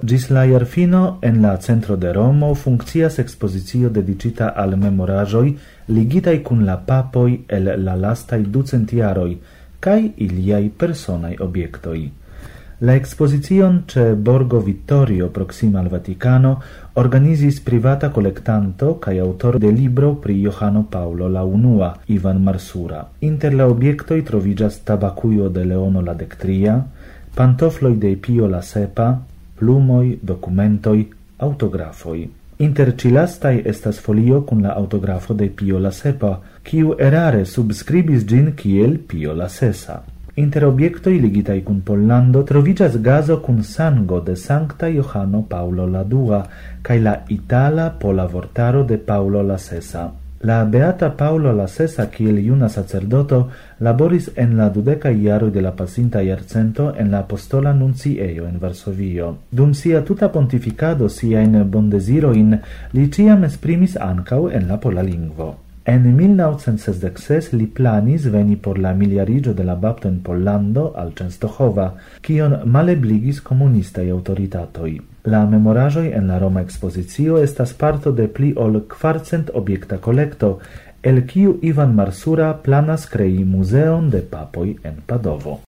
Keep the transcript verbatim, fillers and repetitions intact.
Gis la jarfino en la centro de Romo funkcias expozicio dedicita al memorajoi ligitai cun la papoi el la lastai ducent jaroi kai iliai personai obiectoi. La expozicion ce Borgo Vittorio proxima al Vaticano organizis privata collectanto cae autor de libro pri Johano Paulo la Unua, Ivan Marsura. Inter la obiectoi trovigas tabacuio de Leono la Dectria, pantofloi de Pio la Sepa, plumoi, documentoi, autografoi. Inter cilastai estas folio cun la autografo de Pio la Sepa, quiu erare subscribis gin kiel Pio la Sesa. Inter obiectoi ligitai cun Pollando trovigas gaso cun sango de Sancta Johano Paulo la Dua cae la itala pola vortaro de Paulo la Sesa. La beata Paulo la Sesa, kiel iuna sacerdoto, laboris en la dudeca iaroi de la pasinta iarcento en la apostola nuncieio en Varsovio. Dum sia tuta pontificado siain bondesiroin, li ciam esprimis ancau en la pola lingvo. En mil naŭcent sesdek ses li planis veni por la miliarigio de la bapto en Pollando al Częstochowa, kion malebligis komunistaj autoritatoj. La memorajoj en la Roma ekspozicio estas parto de pli ol kvarcent obiekta kolekto, el kiu Ivan Marsura planas krei muzeon de papoj en Padovo.